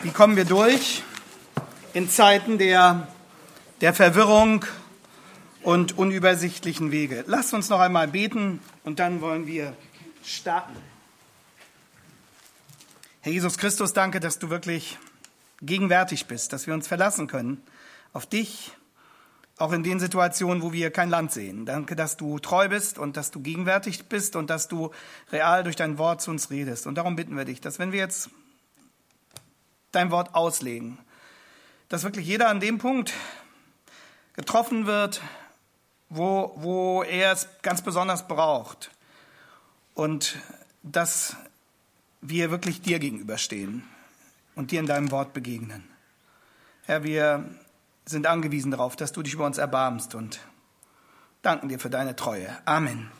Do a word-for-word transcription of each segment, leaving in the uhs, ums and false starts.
Wie kommen wir durch in Zeiten der, der Verwirrung und unübersichtlichen Wege? Lasst uns noch einmal beten und dann wollen wir starten. Herr Jesus Christus, danke, dass du wirklich gegenwärtig bist, dass wir uns verlassen können auf dich, auch in den Situationen, wo wir kein Land sehen. Danke, dass du treu bist und dass du gegenwärtig bist und dass du real durch dein Wort zu uns redest. Und darum bitten wir dich, dass wenn wir jetzt dein Wort auslegen, dass wirklich jeder an dem Punkt getroffen wird, wo, wo er es ganz besonders braucht und dass wir wirklich dir gegenüberstehen und dir in deinem Wort begegnen. Herr, wir sind angewiesen darauf, dass du dich über uns erbarmst und danken dir für deine Treue. Amen.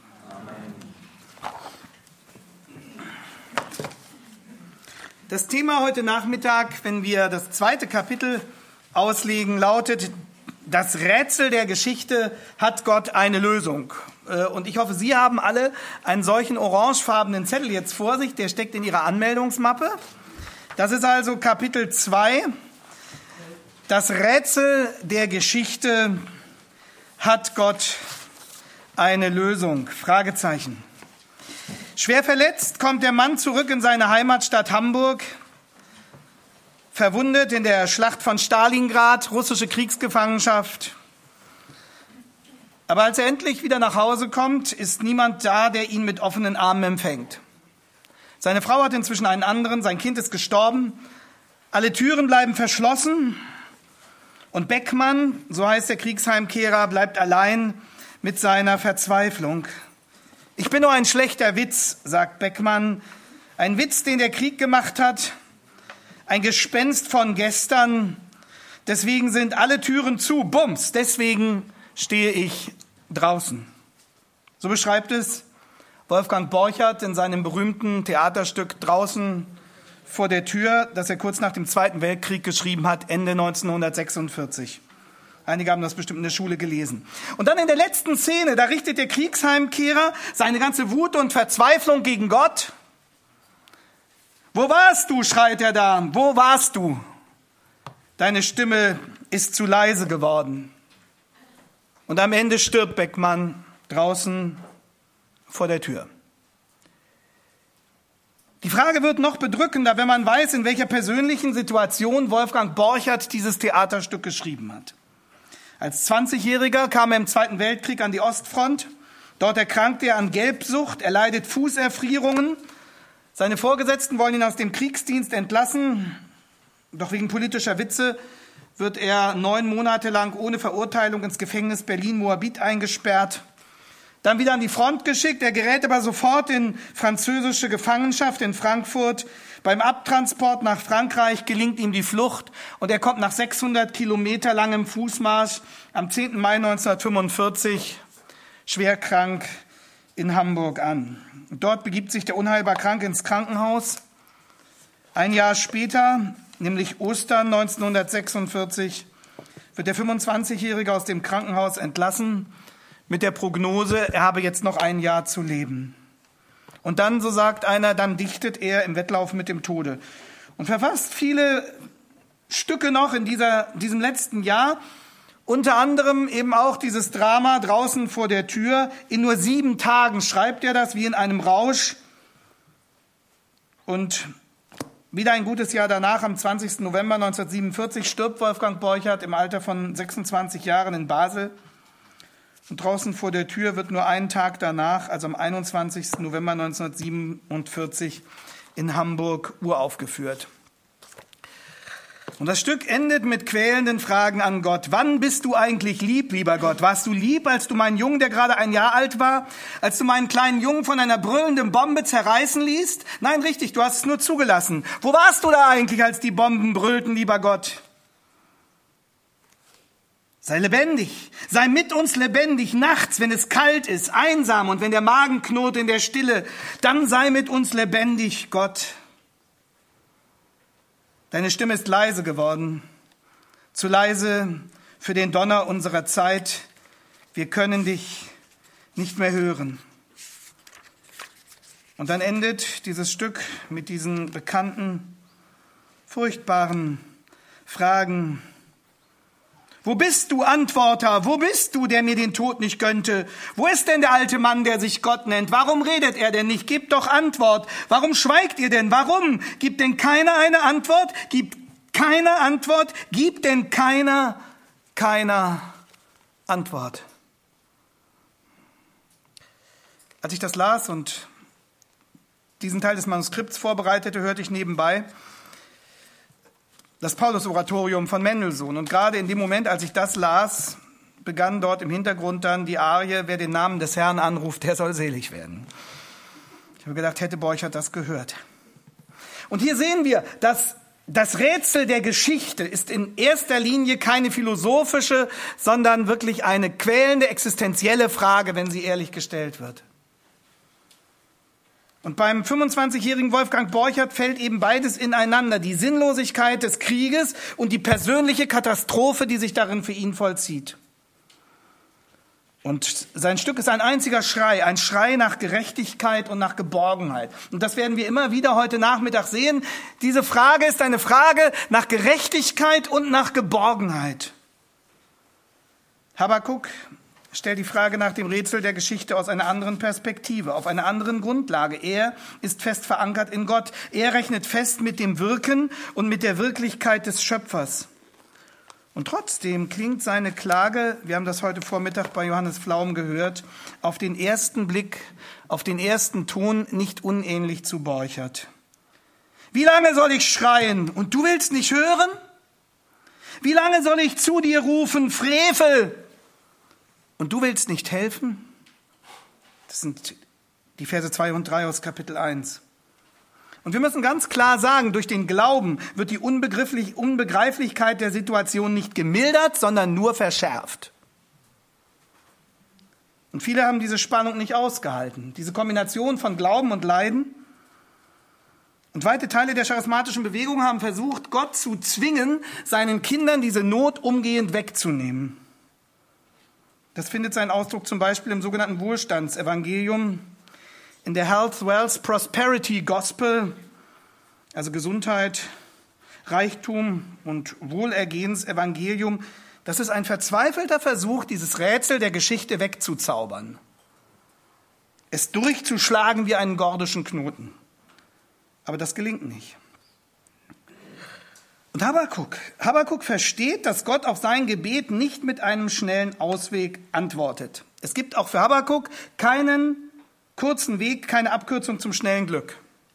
Das Thema heute Nachmittag, wenn wir das zweite Kapitel auslegen, lautet: Das Rätsel der Geschichte, hat Gott eine Lösung? Und ich hoffe, Sie haben alle einen solchen orangefarbenen Zettel jetzt vor sich, der steckt in Ihrer Anmeldungsmappe. Das ist also Kapitel zwei. Das Rätsel der Geschichte, hat Gott eine Lösung? Fragezeichen. Schwer verletzt kommt der Mann zurück in seine Heimatstadt Hamburg, verwundet in der Schlacht von Stalingrad, russische Kriegsgefangenschaft. Aber als er endlich wieder nach Hause kommt, ist niemand da, der ihn mit offenen Armen empfängt. Seine Frau hat inzwischen einen anderen, sein Kind ist gestorben, alle Türen bleiben verschlossen und Beckmann, so heißt der Kriegsheimkehrer, bleibt allein mit seiner Verzweiflung. Ich bin nur ein schlechter Witz, sagt Beckmann, ein Witz, den der Krieg gemacht hat, ein Gespenst von gestern, deswegen sind alle Türen zu, bums, deswegen stehe ich draußen. So beschreibt es Wolfgang Borchert in seinem berühmten Theaterstück Draußen vor der Tür, das er kurz nach dem Zweiten Weltkrieg geschrieben hat, Ende neunzehnhundertsechsundvierzig. Einige haben das bestimmt in der Schule gelesen. Und dann in der letzten Szene, da richtet der Kriegsheimkehrer seine ganze Wut und Verzweiflung gegen Gott. Wo warst du, schreit er da, wo warst du? Deine Stimme ist zu leise geworden. Und am Ende stirbt Beckmann draußen vor der Tür. Die Frage wird noch bedrückender, wenn man weiß, in welcher persönlichen Situation Wolfgang Borchert dieses Theaterstück geschrieben hat. Als zwanzigjähriger kam er im Zweiten Weltkrieg an die Ostfront. Dort erkrankt er an Gelbsucht, er leidet Fußerfrierungen. Seine Vorgesetzten wollen ihn aus dem Kriegsdienst entlassen. Doch wegen politischer Witze wird er neun Monate lang ohne Verurteilung ins Gefängnis Berlin-Moabit eingesperrt. Dann wieder an die Front geschickt. Er gerät aber sofort in französische Gefangenschaft in Frankfurt. Beim Abtransport nach Frankreich gelingt ihm die Flucht und er kommt nach sechshundert Kilometer langem Fußmarsch am zehnten Mai neunzehnhundertfünfundvierzig schwer krank in Hamburg an. Und dort begibt sich der unheilbar Kranke ins Krankenhaus. Ein Jahr später, nämlich Ostern neunzehnhundertsechsundvierzig, wird der fünfundzwanzigjährige aus dem Krankenhaus entlassen mit der Prognose, er habe jetzt noch ein Jahr zu leben. Und dann, so sagt einer, dann dichtet er im Wettlauf mit dem Tode und verfasst viele Stücke noch in dieser, diesem letzten Jahr, unter anderem eben auch dieses Drama Draußen vor der Tür. In nur sieben Tagen schreibt er das wie in einem Rausch. Und wieder ein gutes Jahr danach, am zwanzigsten November neunzehnhundertsiebenundvierzig, stirbt Wolfgang Borchert im Alter von sechsundzwanzig Jahren in Basel. Und draußen vor der Tür wird nur einen Tag danach, also am einundzwanzigsten November neunzehnhundertsiebenundvierzig, in Hamburg uraufgeführt. Und das Stück endet mit quälenden Fragen an Gott. Wann bist du eigentlich lieb, lieber Gott? Warst du lieb, als du meinen Jungen, der gerade ein Jahr alt war, als du meinen kleinen Jungen von einer brüllenden Bombe zerreißen ließt? Nein, richtig, du hast es nur zugelassen. Wo warst du da eigentlich, als die Bomben brüllten, lieber Gott? Sei lebendig, sei mit uns lebendig, nachts, wenn es kalt ist, einsam und wenn der Magen knurrt in der Stille, dann sei mit uns lebendig, Gott. Deine Stimme ist leise geworden, zu leise für den Donner unserer Zeit. Wir können dich nicht mehr hören. Und dann endet dieses Stück mit diesen bekannten furchtbaren Fragen. Wo bist du, Antworter? Wo bist du, der mir den Tod nicht gönnte? Wo ist denn der alte Mann, der sich Gott nennt? Warum redet er denn nicht? Gebt doch Antwort. Warum schweigt ihr denn? Warum? Gibt denn keiner eine Antwort? Gibt keiner Antwort? Gibt denn keiner, keiner Antwort? Als ich das las und diesen Teil des Manuskripts vorbereitete, hörte ich nebenbei das Paulus-Oratorium von Mendelssohn. Und gerade in dem Moment, als ich das las, begann dort im Hintergrund dann die Arie, wer den Namen des Herrn anruft, der soll selig werden. Ich habe gedacht, hätte Borchert das gehört. Und hier sehen wir, dass das Rätsel der Geschichte ist in erster Linie keine philosophische, sondern wirklich eine quälende, existenzielle Frage, wenn sie ehrlich gestellt wird. Und beim fünfundzwanzigjährigen Wolfgang Borchert fällt eben beides ineinander. Die Sinnlosigkeit des Krieges und die persönliche Katastrophe, die sich darin für ihn vollzieht. Und sein Stück ist ein einziger Schrei, ein Schrei nach Gerechtigkeit und nach Geborgenheit. Und das werden wir immer wieder heute Nachmittag sehen. Diese Frage ist eine Frage nach Gerechtigkeit und nach Geborgenheit. Habakuk stellt die Frage nach dem Rätsel der Geschichte aus einer anderen Perspektive, auf einer anderen Grundlage. Er ist fest verankert in Gott. Er rechnet fest mit dem Wirken und mit der Wirklichkeit des Schöpfers. Und trotzdem klingt seine Klage, wir haben das heute Vormittag bei Johannes Flaum gehört, auf den ersten Blick, auf den ersten Ton nicht unähnlich zu Borchert. Wie lange soll ich schreien und du willst nicht hören? Wie lange soll ich zu dir rufen, Frevel? Und du willst nicht helfen? Das sind die Verse zwei und drei aus Kapitel eins. Und wir müssen ganz klar sagen, durch den Glauben wird die Unbegrifflich, Unbegreiflichkeit der Situation nicht gemildert, sondern nur verschärft. Und viele haben diese Spannung nicht ausgehalten, diese Kombination von Glauben und Leiden. Und weite Teile der charismatischen Bewegung haben versucht, Gott zu zwingen, seinen Kindern diese Not umgehend wegzunehmen. Das findet seinen Ausdruck zum Beispiel im sogenannten Wohlstandsevangelium, in der Health, Wealth, Prosperity Gospel, also Gesundheit, Reichtum und Wohlergehensevangelium. Das ist ein verzweifelter Versuch, dieses Rätsel der Geschichte wegzuzaubern, es durchzuschlagen wie einen gordischen Knoten. Aber das gelingt nicht. Und Habakuk, Habakuk versteht, dass Gott auf sein Gebet nicht mit einem schnellen Ausweg antwortet. Es gibt auch für Habakuk keinen kurzen Weg, keine Abkürzung zum schnellen Glück.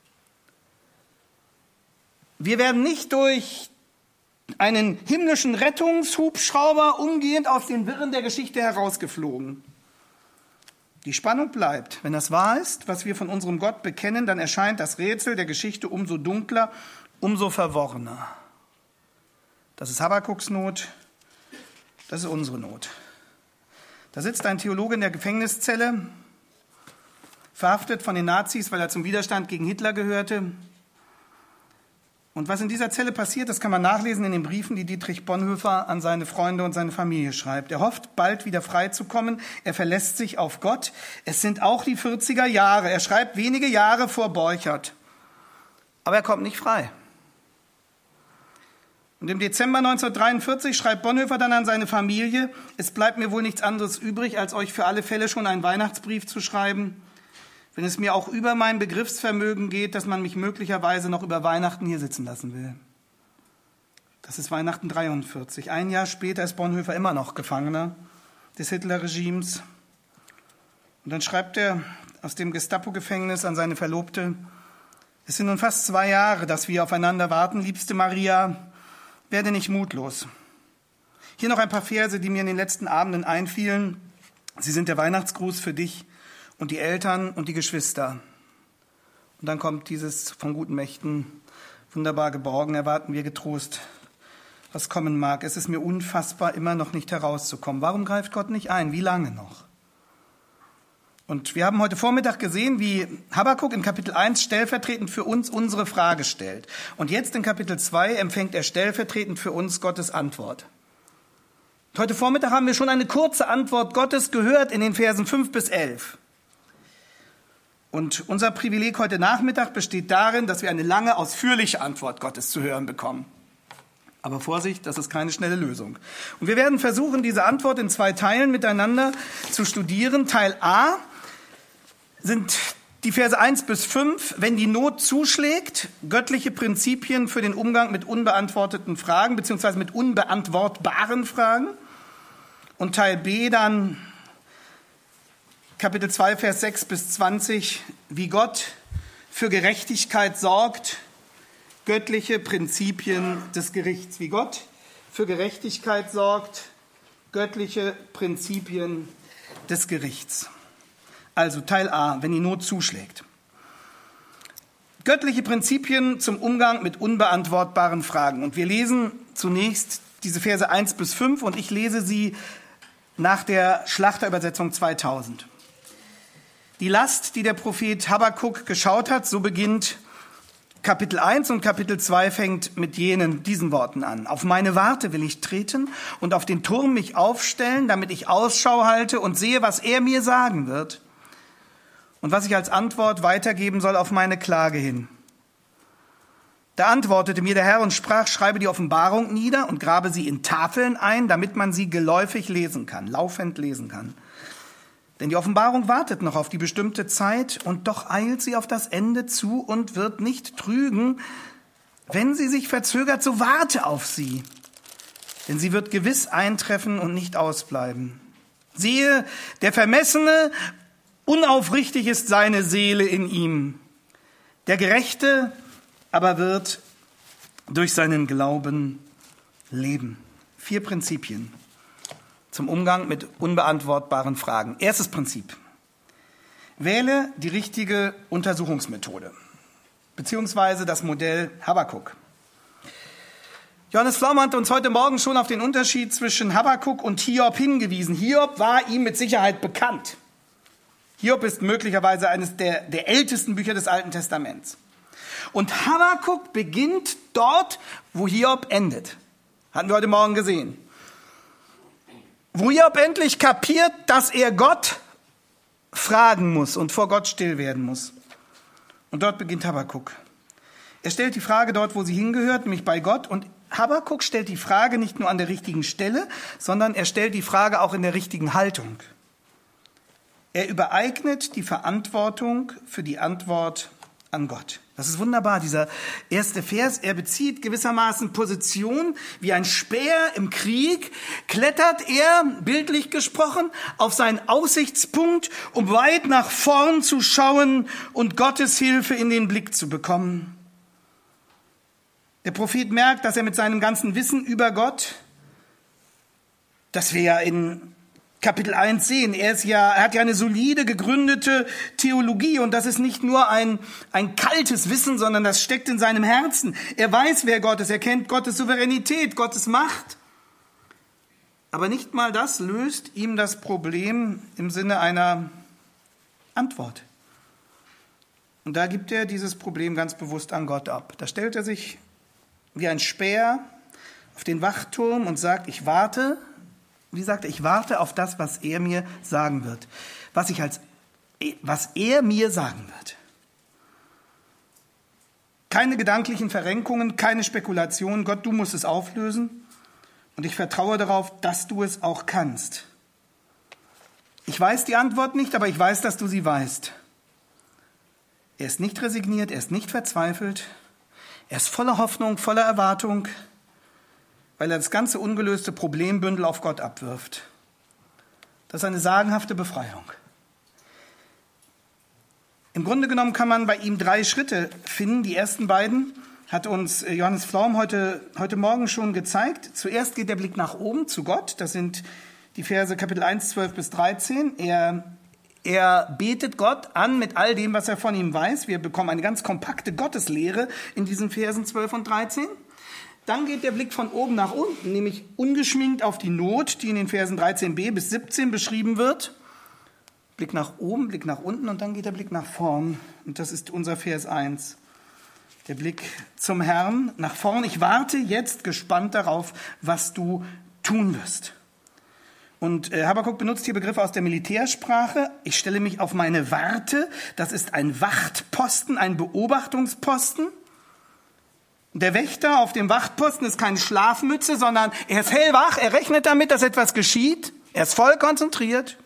Wir werden nicht durch einen himmlischen Rettungshubschrauber umgehend aus den Wirren der Geschichte herausgeflogen. Die Spannung bleibt. Wenn das wahr ist, was wir von unserem Gott bekennen, dann erscheint das Rätsel der Geschichte umso dunkler, umso verworrener. Das ist Habakuks Not, das ist unsere Not. Da sitzt ein Theologe in der Gefängniszelle, verhaftet von den Nazis, weil er zum Widerstand gegen Hitler gehörte. Und was in dieser Zelle passiert, das kann man nachlesen in den Briefen, die Dietrich Bonhoeffer an seine Freunde und seine Familie schreibt. Er hofft, bald wieder frei zu kommen. Er verlässt sich auf Gott. Es sind auch die vierziger Jahre. Er schreibt wenige Jahre vor Borchert. Aber er kommt nicht frei. Und im Dezember neunzehnhundertdreiundvierzig schreibt Bonhoeffer dann an seine Familie, es bleibt mir wohl nichts anderes übrig, als euch für alle Fälle schon einen Weihnachtsbrief zu schreiben, wenn es mir auch über mein Begriffsvermögen geht, dass man mich möglicherweise noch über Weihnachten hier sitzen lassen will. Das ist Weihnachten dreiundvierzig. Ein Jahr später ist Bonhoeffer immer noch Gefangener des Hitlerregimes. Und dann schreibt er aus dem Gestapo-Gefängnis an seine Verlobte, es sind nun fast zwei Jahre, dass wir aufeinander warten, liebste Maria, werde nicht mutlos. Hier noch ein paar Verse, die mir in den letzten Abenden einfielen. Sie sind der Weihnachtsgruß für dich und die Eltern und die Geschwister. Und dann kommt dieses von guten Mächten, wunderbar geborgen, erwarten wir getrost, was kommen mag. Es ist mir unfassbar, immer noch nicht herauszukommen. Warum greift Gott nicht ein? Wie lange noch? Und wir haben heute Vormittag gesehen, wie Habakuk in Kapitel eins stellvertretend für uns unsere Frage stellt. Und jetzt in Kapitel zwei empfängt er stellvertretend für uns Gottes Antwort. Und heute Vormittag haben wir schon eine kurze Antwort Gottes gehört in den Versen fünf bis elf. Und unser Privileg heute Nachmittag besteht darin, dass wir eine lange, ausführliche Antwort Gottes zu hören bekommen. Aber Vorsicht, das ist keine schnelle Lösung. Und wir werden versuchen, diese Antwort in zwei Teilen miteinander zu studieren. Teil A sind die Verse eins bis fünf, wenn die Not zuschlägt, göttliche Prinzipien für den Umgang mit unbeantworteten Fragen, beziehungsweise mit unbeantwortbaren Fragen. Und Teil B dann Kapitel zwei, Vers sechs bis zwanzig, wie Gott für Gerechtigkeit sorgt, göttliche Prinzipien des Gerichts. Wie Gott für Gerechtigkeit sorgt, göttliche Prinzipien des Gerichts. Also Teil A, wenn die Not zuschlägt. Göttliche Prinzipien zum Umgang mit unbeantwortbaren Fragen. Und wir lesen zunächst diese Verse eins bis fünf und ich lese sie nach der Schlachterübersetzung zweitausend. Die Last, die der Prophet Habakuk geschaut hat, so beginnt Kapitel eins und Kapitel zwei fängt mit jenen, diesen Worten an. Auf meine Warte will ich treten und auf den Turm mich aufstellen, damit ich Ausschau halte und sehe, was er mir sagen wird und was ich als Antwort weitergeben soll auf meine Klage hin. Da antwortete mir der Herr und sprach, schreibe die Offenbarung nieder und grabe sie in Tafeln ein, damit man sie geläufig lesen kann, laufend lesen kann. Denn die Offenbarung wartet noch auf die bestimmte Zeit und doch eilt sie auf das Ende zu und wird nicht trügen. Wenn sie sich verzögert, so warte auf sie, denn sie wird gewiss eintreffen und nicht ausbleiben. Siehe, der Vermessene, unaufrichtig ist seine Seele in ihm. Der Gerechte aber wird durch seinen Glauben leben. Vier Prinzipien zum Umgang mit unbeantwortbaren Fragen. Erstes Prinzip. Wähle die richtige Untersuchungsmethode, beziehungsweise das Modell Habakuk. Johannes Pflaume hat uns heute Morgen schon auf den Unterschied zwischen Habakuk und Hiob hingewiesen. Hiob war ihm mit Sicherheit bekannt. Hiob ist möglicherweise eines der, der ältesten Bücher des Alten Testaments. Und Habakuk beginnt dort, wo Hiob endet. Hatten wir heute Morgen gesehen. Wo Hiob endlich kapiert, dass er Gott fragen muss und vor Gott still werden muss. Und dort beginnt Habakuk. Er stellt die Frage dort, wo sie hingehört, nämlich bei Gott. Und Habakuk stellt die Frage nicht nur an der richtigen Stelle, sondern er stellt die Frage auch in der richtigen Haltung. Er übereignet die Verantwortung für die Antwort an Gott. Das ist wunderbar, dieser erste Vers. Er bezieht gewissermaßen Position wie ein Späher im Krieg, klettert er, bildlich gesprochen, auf seinen Aussichtspunkt, um weit nach vorn zu schauen und Gottes Hilfe in den Blick zu bekommen. Der Prophet merkt, dass er mit seinem ganzen Wissen über Gott, das wir ja in Kapitel eins sehen. Er ist ja, er hat ja eine solide, gegründete Theologie und das ist nicht nur ein, ein kaltes Wissen, sondern das steckt in seinem Herzen. Er weiß, wer Gott ist, er kennt Gottes Souveränität, Gottes Macht. Aber nicht mal das löst ihm das Problem im Sinne einer Antwort. Und da gibt er dieses Problem ganz bewusst an Gott ab. Da stellt er sich wie ein Späher auf den Wachturm und sagt, ich warte. Wie sagt er, ich warte auf das, was er mir sagen wird. Was ich als, was er mir sagen wird. Keine gedanklichen Verrenkungen, keine Spekulationen. Gott, du musst es auflösen. Und ich vertraue darauf, dass du es auch kannst. Ich weiß die Antwort nicht, aber ich weiß, dass du sie weißt. Er ist nicht resigniert, er ist nicht verzweifelt. Er ist voller Hoffnung, voller Erwartung, weil er das ganze ungelöste Problembündel auf Gott abwirft. Das ist eine sagenhafte Befreiung. Im Grunde genommen kann man bei ihm drei Schritte finden. Die ersten beiden hat uns Johannes Pflaum heute, heute Morgen schon gezeigt. Zuerst geht der Blick nach oben zu Gott. Das sind die Verse Kapitel eins, zwölf bis dreizehn. Er, er betet Gott an mit all dem, was er von ihm weiß. Wir bekommen eine ganz kompakte Gotteslehre in diesen Versen zwölf und dreizehn. Dann geht der Blick von oben nach unten, nämlich ungeschminkt auf die Not, die in den Versen dreizehn b bis siebzehn beschrieben wird. Blick nach oben, Blick nach unten und dann geht der Blick nach vorn. Und das ist unser Vers eins. Der Blick zum Herrn nach vorn. Ich warte jetzt gespannt darauf, was du tun wirst. Und äh, Habakuk benutzt hier Begriffe aus der Militärsprache. Ich stelle mich auf meine Warte. Das ist ein Wachtposten, ein Beobachtungsposten. Der Wächter auf dem Wachtposten ist keine Schlafmütze, sondern er ist hellwach. Er rechnet damit, dass etwas geschieht. Er ist voll konzentriert.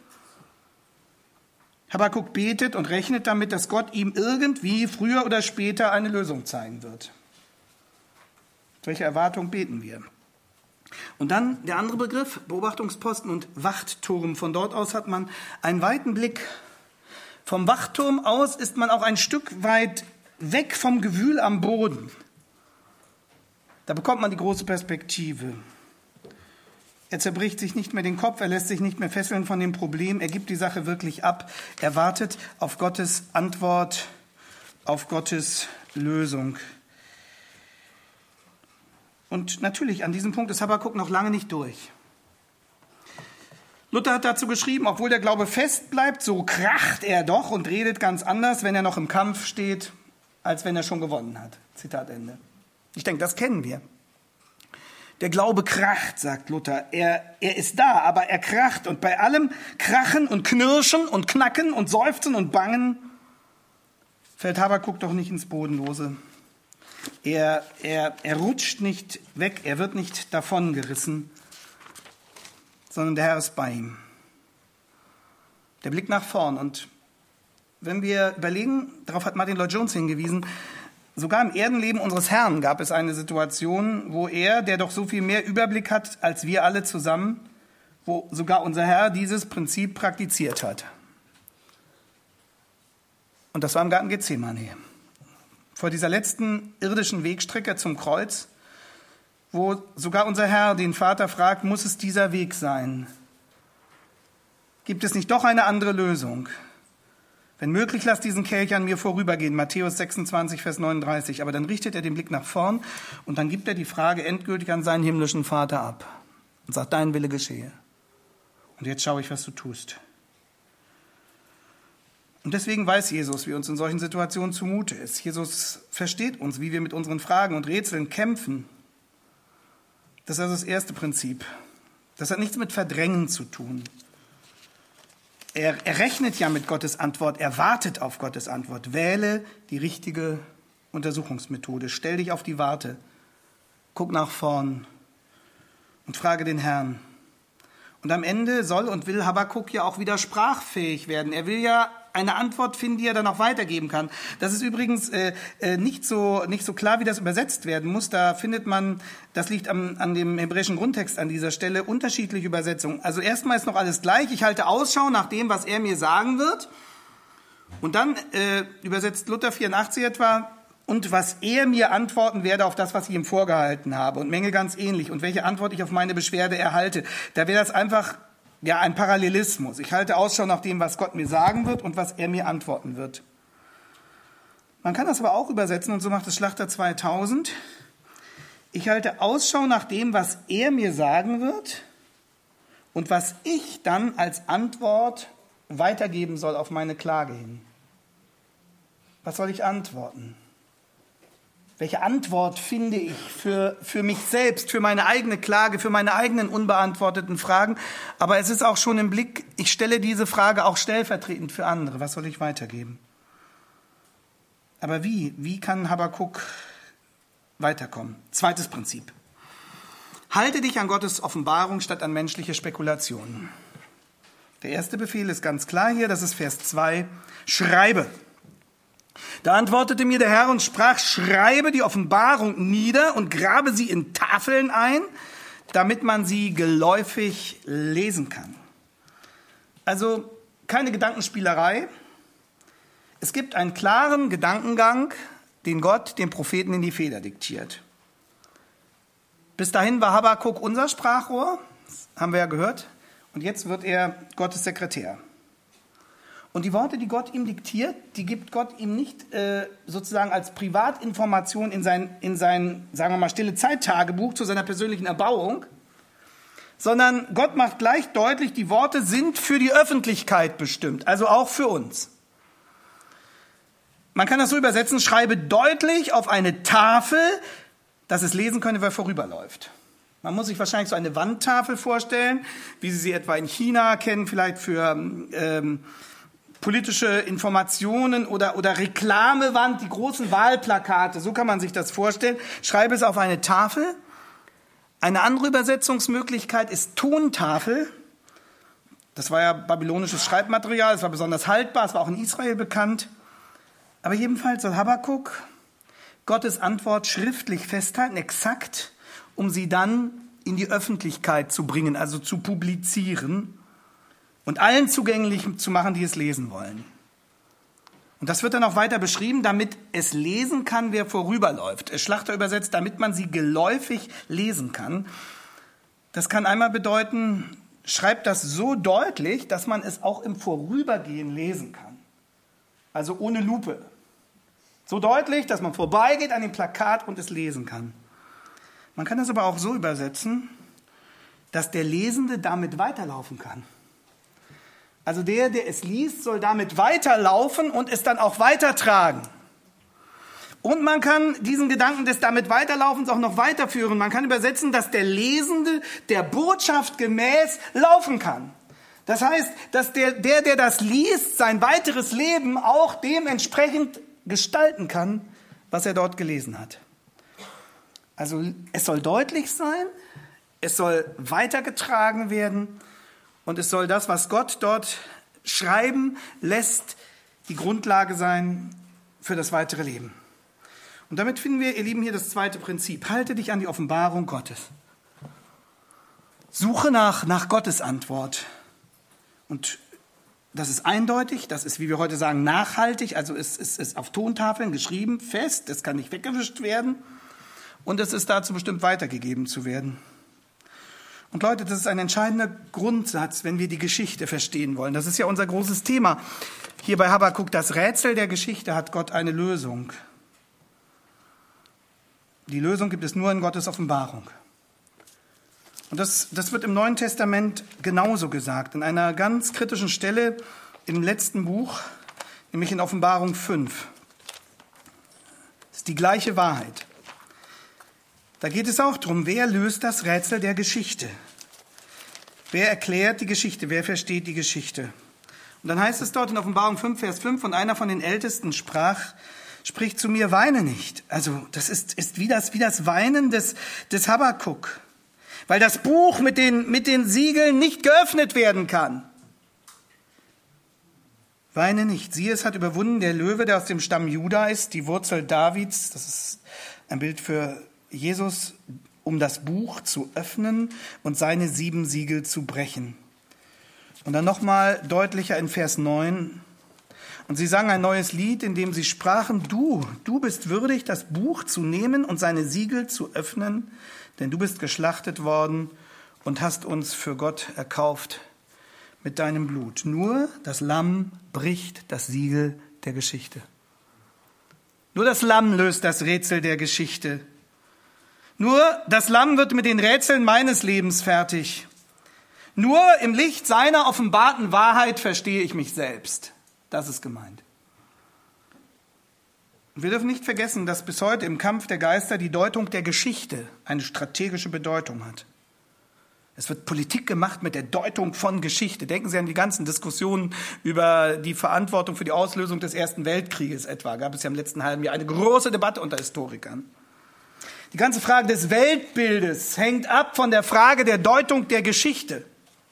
Habakuk betet und rechnet damit, dass Gott ihm irgendwie früher oder später eine Lösung zeigen wird. Welche Erwartung beten wir? Und dann der andere Begriff, Beobachtungsposten und Wachtturm. Von dort aus hat man einen weiten Blick. Vom Wachturm aus ist man auch ein Stück weit weg vom Gewühl am Boden. Da bekommt man die große Perspektive. Er zerbricht sich nicht mehr den Kopf, er lässt sich nicht mehr fesseln von dem Problem, er gibt die Sache wirklich ab. Er wartet auf Gottes Antwort, auf Gottes Lösung. Und natürlich, an diesem Punkt ist Habakuk noch lange nicht durch. Luther hat dazu geschrieben, obwohl der Glaube fest bleibt, so kracht er doch und redet ganz anders, wenn er noch im Kampf steht, als wenn er schon gewonnen hat. Zitat Ende. Ich denke, das kennen wir. Der Glaube kracht, sagt Luther. Er, er ist da, aber er kracht. Und bei allem Krachen und Knirschen und Knacken und Seufzen und Bangen fällt Habakuk doch nicht ins Bodenlose. Er, er, er rutscht nicht weg, er wird nicht davongerissen, sondern der Herr ist bei ihm. Der Blick nach vorn. Und wenn wir überlegen, darauf hat Martin Lloyd-Jones hingewiesen, sogar im Erdenleben unseres Herrn gab es eine Situation, wo er, der doch so viel mehr Überblick hat als wir alle zusammen, wo sogar unser Herr dieses Prinzip praktiziert hat. Und das war im Garten Gethsemane. Vor dieser letzten irdischen Wegstrecke zum Kreuz, wo sogar unser Herr den Vater fragt, muss es dieser Weg sein? Gibt es nicht doch eine andere Lösung? Wenn möglich, lass diesen Kelch an mir vorübergehen, Matthäus sechsundzwanzig, Vers neununddreißig. Aber dann richtet er den Blick nach vorn und dann gibt er die Frage endgültig an seinen himmlischen Vater ab und sagt, dein Wille geschehe. Und jetzt schaue ich, was du tust. Und deswegen weiß Jesus, wie uns in solchen Situationen zumute ist. Jesus versteht uns, wie wir mit unseren Fragen und Rätseln kämpfen. Das ist also das erste Prinzip. Das hat nichts mit Verdrängen zu tun. Er, er rechnet ja mit Gottes Antwort, er wartet auf Gottes Antwort. Wähle die richtige Untersuchungsmethode. Stell dich auf die Warte. Guck nach vorn und frage den Herrn. Und am Ende soll und will Habakuk ja auch wieder sprachfähig werden. Er will ja eine Antwort finden, die er dann auch weitergeben kann. Das ist übrigens äh, äh, nicht so nicht so klar, wie das übersetzt werden muss. Da findet man, das liegt am, an dem hebräischen Grundtext an dieser Stelle, unterschiedliche Übersetzungen. Also erstmal ist noch alles gleich. Ich halte Ausschau nach dem, was er mir sagen wird. Und dann äh, übersetzt Luther vierundachtzig etwa, und was er mir antworten werde auf das, was ich ihm vorgehalten habe. Und Menge ganz ähnlich. Und welche Antwort ich auf meine Beschwerde erhalte. Da wäre das einfach ja ein Parallelismus. Ich halte Ausschau nach dem, was Gott mir sagen wird und was er mir antworten wird. Man kann das aber auch übersetzen, und so macht es Schlachter zweitausend. Ich halte Ausschau nach dem, was er mir sagen wird und was ich dann als Antwort weitergeben soll auf meine Klage hin. Was soll ich antworten? Welche Antwort finde ich für, für mich selbst, für meine eigene Klage, für meine eigenen unbeantworteten Fragen? Aber es ist auch schon im Blick, ich stelle diese Frage auch stellvertretend für andere. Was soll ich weitergeben? Aber wie? Wie kann Habakuk weiterkommen? Zweites Prinzip. Halte dich an Gottes Offenbarung statt an menschliche Spekulationen. Der erste Befehl ist ganz klar hier, das ist Vers zwei. Schreibe. Da antwortete mir der Herr und sprach, schreibe die Offenbarung nieder und grabe sie in Tafeln ein, damit man sie geläufig lesen kann. Also keine Gedankenspielerei. Es gibt einen klaren Gedankengang, den Gott dem Propheten in die Feder diktiert. Bis dahin war Habakuk unser Sprachrohr, haben wir ja gehört, und jetzt wird er Gottes Sekretär. Und die Worte, die Gott ihm diktiert, die gibt Gott ihm nicht äh, sozusagen als Privatinformation in sein, in sein, sagen wir mal, stille Zeittagebuch zu seiner persönlichen Erbauung, sondern Gott macht gleich deutlich, die Worte sind für die Öffentlichkeit bestimmt, also auch für uns. Man kann das so übersetzen, schreibe deutlich auf eine Tafel, dass es lesen könne, wer vorüberläuft. Man muss sich wahrscheinlich so eine Wandtafel vorstellen, wie Sie sie etwa in China kennen, vielleicht für ähm, politische Informationen oder, oder Reklamewand, die großen Wahlplakate, so kann man sich das vorstellen. Schreibe es auf eine Tafel. Eine andere Übersetzungsmöglichkeit ist Tontafel. Das war ja babylonisches Schreibmaterial, es war besonders haltbar, es war auch in Israel bekannt. Aber jedenfalls soll Habakuk Gottes Antwort schriftlich festhalten, exakt, um sie dann in die Öffentlichkeit zu bringen, also zu publizieren und allen zugänglich zu machen, die es lesen wollen. Und das wird dann auch weiter beschrieben, damit es lesen kann, wer vorüberläuft. Schlachter übersetzt, damit man sie geläufig lesen kann. Das kann einmal bedeuten, schreibt das so deutlich, dass man es auch im Vorübergehen lesen kann. Also ohne Lupe. So deutlich, dass man vorbeigeht an dem Plakat und es lesen kann. Man kann das aber auch so übersetzen, dass der Lesende damit weiterlaufen kann. Also der, der es liest, soll damit weiterlaufen und es dann auch weitertragen. Und man kann diesen Gedanken des damit Weiterlaufens auch noch weiterführen. Man kann übersetzen, dass der Lesende der Botschaft gemäß laufen kann. Das heißt, dass der, der, der das liest, sein weiteres Leben auch dementsprechend gestalten kann, was er dort gelesen hat. Also es soll deutlich sein, es soll weitergetragen werden und es soll das, was Gott dort schreiben lässt, die Grundlage sein für das weitere Leben. Und damit finden wir, ihr Lieben, hier das zweite Prinzip. Halte dich an die Offenbarung Gottes. Suche nach, nach Gottes Antwort. Und das ist eindeutig, das ist, wie wir heute sagen, nachhaltig. Also es ist, ist auf Tontafeln geschrieben, fest, es kann nicht weggewischt werden. Und es ist dazu bestimmt weitergegeben zu werden. Und Leute, das ist ein entscheidender Grundsatz, wenn wir die Geschichte verstehen wollen. Das ist ja unser großes Thema. Hier bei Habakuk, das Rätsel der Geschichte hat Gott eine Lösung. Die Lösung gibt es nur in Gottes Offenbarung. Und das, das wird im Neuen Testament genauso gesagt. In einer ganz kritischen Stelle im letzten Buch, nämlich in Offenbarung fünf. Das ist die gleiche Wahrheit. Da geht es auch darum, wer löst das Rätsel der Geschichte? Wer erklärt die Geschichte? Wer versteht die Geschichte? Und dann heißt es dort in Offenbarung fünf, Vers fünf, und einer von den Ältesten sprach, spricht zu mir, weine nicht. Also das ist, ist wie, das, wie das Weinen des, des Habakuk. Weil das Buch mit den, mit den Siegeln nicht geöffnet werden kann. Weine nicht. Siehe, es hat überwunden der Löwe, der aus dem Stamm Juda ist, die Wurzel Davids. Das ist ein Bild für Jesus, um das Buch zu öffnen und seine sieben Siegel zu brechen. Und dann nochmal deutlicher in Vers neun. Und sie sangen ein neues Lied, in dem sie sprachen, du, du bist würdig, das Buch zu nehmen und seine Siegel zu öffnen, denn du bist geschlachtet worden und hast uns für Gott erkauft mit deinem Blut. Nur das Lamm bricht das Siegel der Geschichte. Nur das Lamm löst das Rätsel der Geschichte. Nur das Lamm wird mit den Rätseln meines Lebens fertig. Nur im Licht seiner offenbarten Wahrheit verstehe ich mich selbst. Das ist gemeint. Und wir dürfen nicht vergessen, dass bis heute im Kampf der Geister die Deutung der Geschichte eine strategische Bedeutung hat. Es wird Politik gemacht mit der Deutung von Geschichte. Denken Sie an die ganzen Diskussionen über die Verantwortung für die Auslösung des Ersten Weltkrieges etwa. Gab es ja im letzten halben Jahr eine große Debatte unter Historikern. Die ganze Frage des Weltbildes hängt ab von der Frage der Deutung der Geschichte.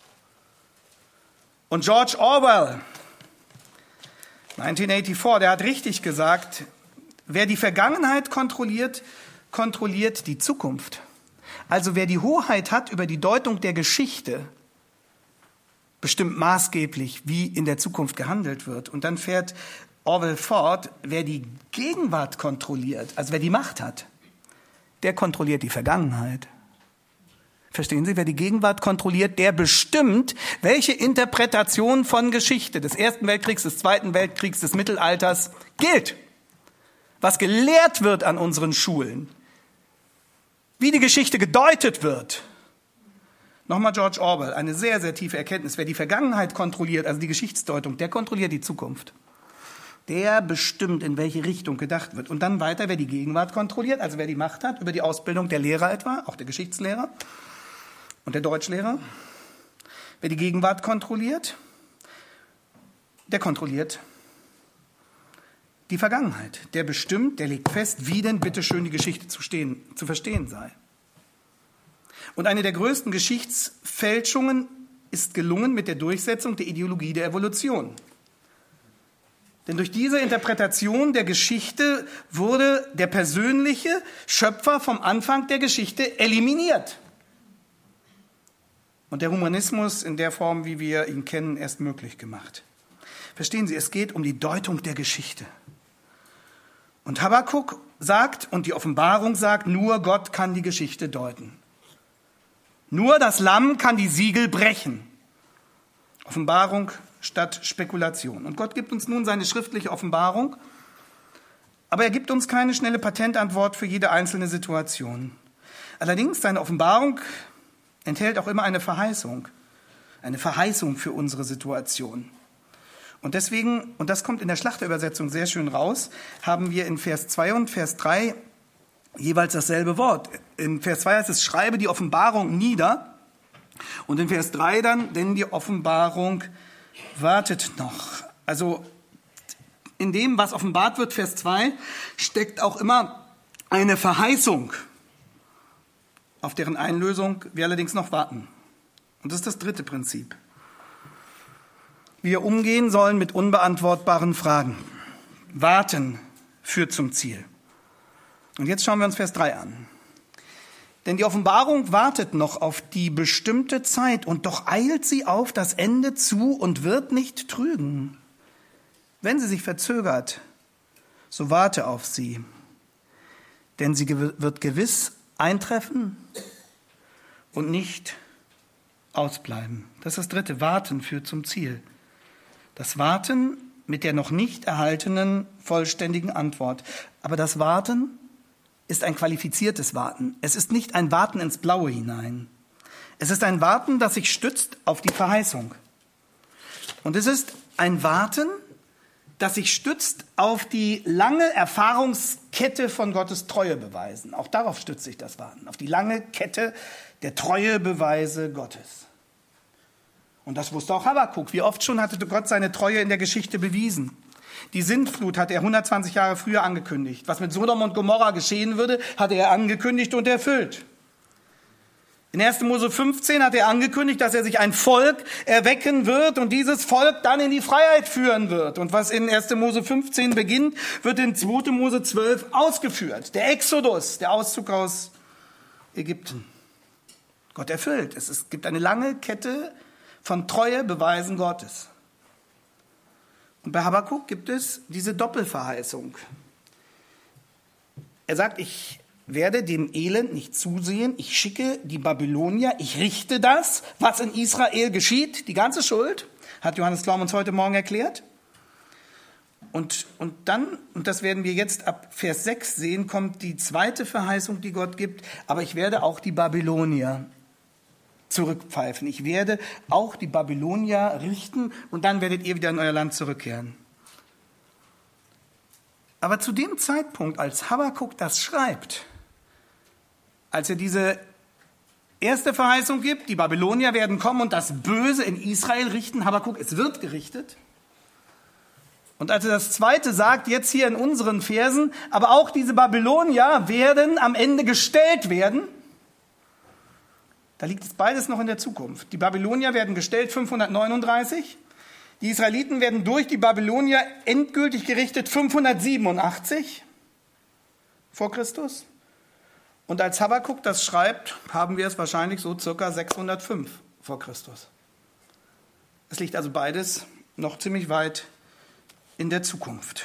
Und George Orwell, neunzehnhundertvierundachtzig, der hat richtig gesagt, wer die Vergangenheit kontrolliert, kontrolliert die Zukunft. Also wer die Hoheit hat über die Deutung der Geschichte, bestimmt maßgeblich, wie in der Zukunft gehandelt wird. Und dann fährt Orwell fort, wer die Gegenwart kontrolliert, also wer die Macht hat, der kontrolliert die Vergangenheit. Verstehen Sie, wer die Gegenwart kontrolliert, der bestimmt, welche Interpretation von Geschichte des Ersten Weltkriegs, des Zweiten Weltkriegs, des Mittelalters gilt. Was gelehrt wird an unseren Schulen. Wie die Geschichte gedeutet wird. Nochmal George Orwell, eine sehr, sehr tiefe Erkenntnis. Wer die Vergangenheit kontrolliert, also die Geschichtsdeutung, der kontrolliert die Zukunft. der bestimmt, in welche Richtung gedacht wird. Und dann weiter, wer die Gegenwart kontrolliert, also wer die Macht hat über die Ausbildung der Lehrer etwa, auch der Geschichtslehrer und der Deutschlehrer. Wer die Gegenwart kontrolliert, der kontrolliert die Vergangenheit. Der bestimmt, der legt fest, wie denn bitteschön die Geschichte zu, stehen, zu verstehen sei. Und eine der größten Geschichtsfälschungen ist gelungen mit der Durchsetzung der Ideologie der Evolution. Denn durch diese Interpretation der Geschichte wurde der persönliche Schöpfer vom Anfang der Geschichte eliminiert. Und der Humanismus in der Form, wie wir ihn kennen, erst möglich gemacht. Verstehen Sie, es geht um die Deutung der Geschichte. Und Habakuk sagt, und die Offenbarung sagt, nur Gott kann die Geschichte deuten. Nur das Lamm kann die Siegel brechen. Offenbarung statt Spekulation. Und Gott gibt uns nun seine schriftliche Offenbarung, aber er gibt uns keine schnelle Patentantwort für jede einzelne Situation. Allerdings, seine Offenbarung enthält auch immer eine Verheißung, eine Verheißung für unsere Situation. Und deswegen, und das kommt in der Schlachterübersetzung sehr schön raus, haben wir in Vers zwei und Vers drei jeweils dasselbe Wort. In Vers zwei heißt es, schreibe die Offenbarung nieder. Und in Vers drei dann, denn die Offenbarung wartet noch. Also in dem, was offenbart wird, Vers zwei, steckt auch immer eine Verheißung, auf deren Einlösung wir allerdings noch warten. Und das ist das dritte Prinzip. Wie wir umgehen sollen mit unbeantwortbaren Fragen. Warten führt zum Ziel. Und jetzt schauen wir uns Vers drei an. Denn die Offenbarung wartet noch auf die bestimmte Zeit und doch eilt sie auf das Ende zu und wird nicht trügen. Wenn sie sich verzögert, so warte auf sie, denn sie wird gewiss eintreffen und nicht ausbleiben. Das ist das dritte. Warten führt zum Ziel. Das Warten mit der noch nicht erhaltenen vollständigen Antwort. Aber das Warten ist ein qualifiziertes Warten. Es ist nicht ein Warten ins Blaue hinein. Es ist ein Warten, das sich stützt auf die Verheißung. Und es ist ein Warten, das sich stützt auf die lange Erfahrungskette von Gottes Treuebeweisen. Auch darauf stützt sich das Warten, auf die lange Kette der Treuebeweise Gottes. Und das wusste auch Habakuk. Wie oft schon hatte Gott seine Treue in der Geschichte bewiesen. Die Sintflut hat er hundertzwanzig Jahre früher angekündigt. Was mit Sodom und Gomorra geschehen würde, hatte er angekündigt und erfüllt. In erster Mose fünfzehn hat er angekündigt, dass er sich ein Volk erwecken wird und dieses Volk dann in die Freiheit führen wird. Und was in erster Mose fünfzehn beginnt, wird in zweiter Mose zwölf ausgeführt. Der Exodus, der Auszug aus Ägypten. Gott erfüllt. Es gibt eine lange Kette von Treuebeweisen Gottes. Und bei Habakuk gibt es diese Doppelverheißung. Er sagt, ich werde dem Elend nicht zusehen, ich schicke die Babylonier, ich richte das, was in Israel geschieht, die ganze Schuld, hat Johannes Klaum uns heute Morgen erklärt. Und, und dann, und das werden wir jetzt ab Vers sechs sehen, kommt die zweite Verheißung, die Gott gibt, aber ich werde auch die Babylonier zurückpfeifen. Ich werde auch die Babylonier richten und dann werdet ihr wieder in euer Land zurückkehren. Aber zu dem Zeitpunkt, als Habakuk das schreibt, als er diese erste Verheißung gibt, die Babylonier werden kommen und das Böse in Israel richten, Habakuk, es wird gerichtet. Und als er das zweite sagt, jetzt hier in unseren Versen, aber auch diese Babylonier werden am Ende gestellt werden, da liegt es beides noch in der Zukunft. Die Babylonier werden gestellt fünfhundertneununddreißig, die Israeliten werden durch die Babylonier endgültig gerichtet fünfhundertsiebenundachtzig vor Christus. Und als Habakuk das schreibt, haben wir es wahrscheinlich so circa sechshundertfünf vor Christus. Es liegt also beides noch ziemlich weit in der Zukunft.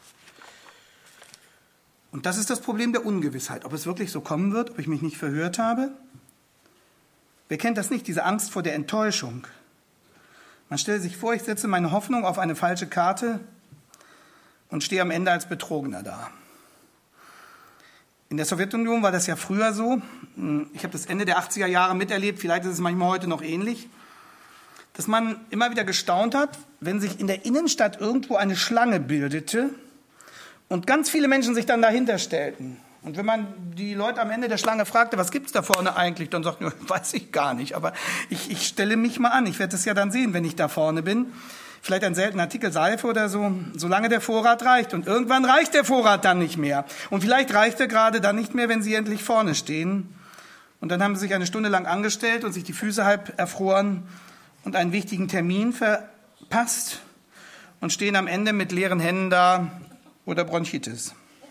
Und das ist das Problem der Ungewissheit, ob es wirklich so kommen wird, ob ich mich nicht verhört habe. Wer kennt das nicht, diese Angst vor der Enttäuschung? Man stellt sich vor, ich setze meine Hoffnung auf eine falsche Karte und stehe am Ende als Betrogener da. In der Sowjetunion war das ja früher so. Ich habe das Ende der achtziger Jahre miterlebt, vielleicht ist es manchmal heute noch ähnlich. dass man immer wieder gestaunt hat, wenn sich in der Innenstadt irgendwo eine Schlange bildete und ganz viele Menschen sich dann dahinter stellten. Und wenn man die Leute am Ende der Schlange fragte, was gibt's da vorne eigentlich, dann sagten die, weiß ich gar nicht, aber ich, ich stelle mich mal an, ich werde es ja dann sehen, wenn ich da vorne bin. Vielleicht ein seltener Artikel Seife oder so, solange der Vorrat reicht. Und irgendwann reicht der Vorrat dann nicht mehr. Und vielleicht reicht er gerade dann nicht mehr, wenn sie endlich vorne stehen. Und dann haben sie sich eine Stunde lang angestellt und sich die Füße halb erfroren und einen wichtigen Termin verpasst und stehen am Ende mit leeren Händen da oder Bronchitis.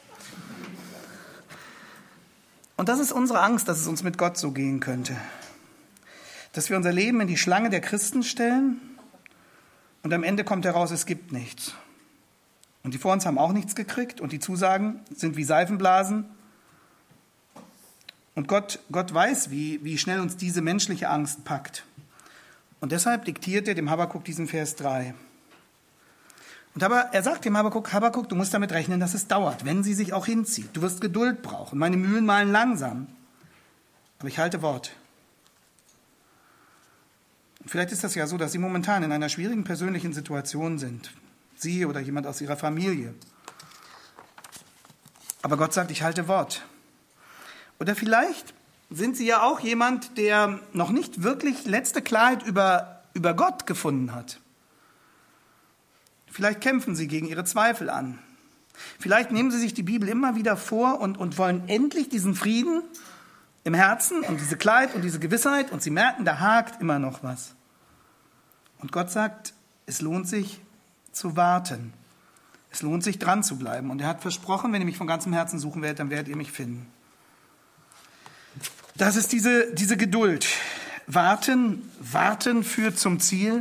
Und das ist unsere Angst, dass es uns mit Gott so gehen könnte. Dass wir unser Leben in die Schlange der Christen stellen und am Ende kommt heraus, es gibt nichts. Und die vor uns haben auch nichts gekriegt und die Zusagen sind wie Seifenblasen. Und Gott, Gott weiß, wie, wie schnell uns diese menschliche Angst packt. Und deshalb diktiert er dem Habakuk diesen Vers drei. Und aber er sagt dem Habakuk, Habakuk, du musst damit rechnen, dass es dauert, wenn sie sich auch hinzieht. Du wirst Geduld brauchen. Meine Mühlen mahlen langsam. Aber ich halte Wort. Und vielleicht ist das ja so, dass Sie momentan in einer schwierigen persönlichen Situation sind. Sie oder jemand aus Ihrer Familie. Aber Gott sagt, ich halte Wort. Oder vielleicht sind Sie ja auch jemand, der noch nicht wirklich letzte Klarheit über, über Gott gefunden hat. Vielleicht kämpfen Sie gegen Ihre Zweifel an. Vielleicht nehmen Sie sich die Bibel immer wieder vor und, und wollen endlich diesen Frieden im Herzen und diese Klarheit und diese Gewissheit und Sie merken, da hakt immer noch was. Und Gott sagt, es lohnt sich zu warten. Es lohnt sich dran zu bleiben. Und er hat versprochen, wenn ihr mich von ganzem Herzen suchen werdet, dann werdet ihr mich finden. Das ist diese, diese Geduld. Warten, warten führt zum Ziel.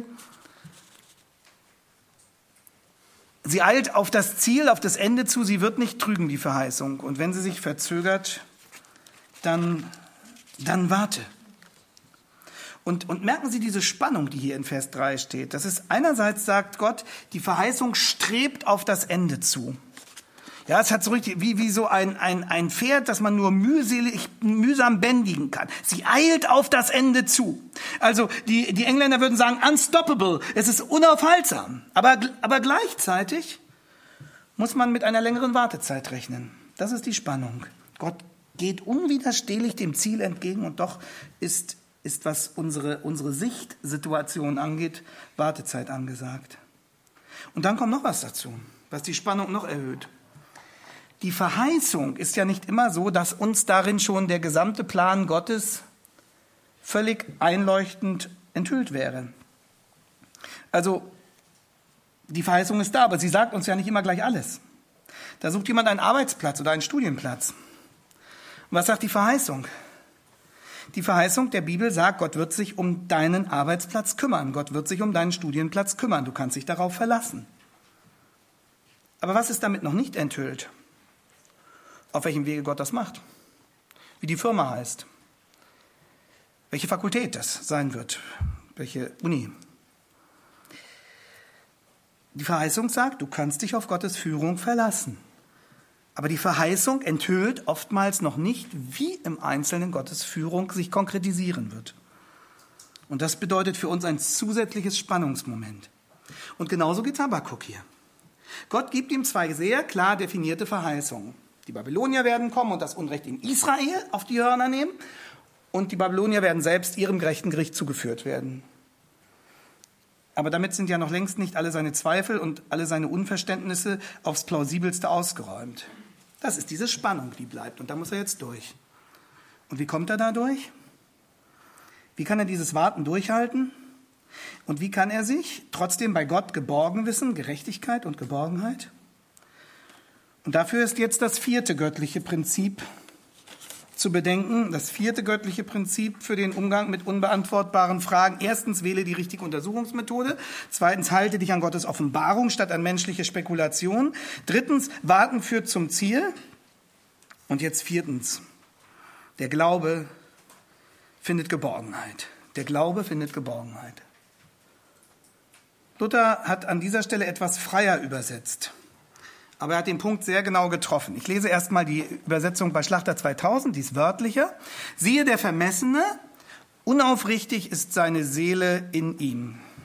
Sie eilt auf das Ziel, auf das Ende zu. Sie wird nicht trügen, die Verheißung. Und wenn sie sich verzögert, dann, dann warte. Und, und merken Sie diese Spannung, die hier in Vers drei steht. Das ist einerseits, sagt Gott, die Verheißung strebt auf das Ende zu. Ja, es hat so richtig, wie, wie so ein, ein, ein Pferd, das man nur mühselig, mühsam bändigen kann. Sie eilt auf das Ende zu. Also, die, die Engländer würden sagen, unstoppable. Es ist unaufhaltsam. Aber, aber gleichzeitig muss man mit einer längeren Wartezeit rechnen. Das ist die Spannung. Gott geht unwiderstehlich dem Ziel entgegen und doch ist, ist was unsere, unsere Sichtsituation angeht, Wartezeit angesagt. Und dann kommt noch was dazu, was die Spannung noch erhöht. Die Verheißung ist ja nicht immer so, dass uns darin schon der gesamte Plan Gottes völlig einleuchtend enthüllt wäre. Also, die Verheißung ist da, aber sie sagt uns ja nicht immer gleich alles. Da sucht jemand einen Arbeitsplatz oder einen Studienplatz. Und was sagt die Verheißung? Die Verheißung der Bibel sagt, Gott wird sich um deinen Arbeitsplatz kümmern. Gott wird sich um deinen Studienplatz kümmern. Du kannst dich darauf verlassen. Aber was ist damit noch nicht enthüllt? Auf welchem Wege Gott das macht, wie die Firma heißt, welche Fakultät das sein wird, welche Uni. Die Verheißung sagt, du kannst dich auf Gottes Führung verlassen. Aber die Verheißung enthüllt oftmals noch nicht, wie im Einzelnen Gottes Führung sich konkretisieren wird. Und das bedeutet für uns ein zusätzliches Spannungsmoment. Und genauso geht Habakuk hier. Gott gibt ihm zwei sehr klar definierte Verheißungen. Die Babylonier werden kommen und das Unrecht in Israel auf die Hörner nehmen. Und die Babylonier werden selbst ihrem gerechten Gericht zugeführt werden. Aber damit sind ja noch längst nicht alle seine Zweifel und alle seine Unverständnisse aufs Plausibelste ausgeräumt. Das ist diese Spannung, die bleibt. Und da muss er jetzt durch. Und wie kommt er da durch? Wie kann er dieses Warten durchhalten? Und wie kann er sich trotzdem bei Gott geborgen wissen? Gerechtigkeit und Geborgenheit? Und dafür ist jetzt das vierte göttliche Prinzip zu bedenken. Das vierte göttliche Prinzip für den Umgang mit unbeantwortbaren Fragen. Erstens, wähle die richtige Untersuchungsmethode. Zweitens, halte dich an Gottes Offenbarung statt an menschliche Spekulation. Drittens, warten führt zum Ziel. Und jetzt viertens, der Glaube findet Geborgenheit. Der Glaube findet Geborgenheit. Luther hat an dieser Stelle etwas freier übersetzt. Aber er hat den Punkt sehr genau getroffen. Ich lese erstmal die Übersetzung bei Schlachter zweitausend, die ist wörtlicher. Siehe, der Vermessene, unaufrichtig ist seine Seele in ihm.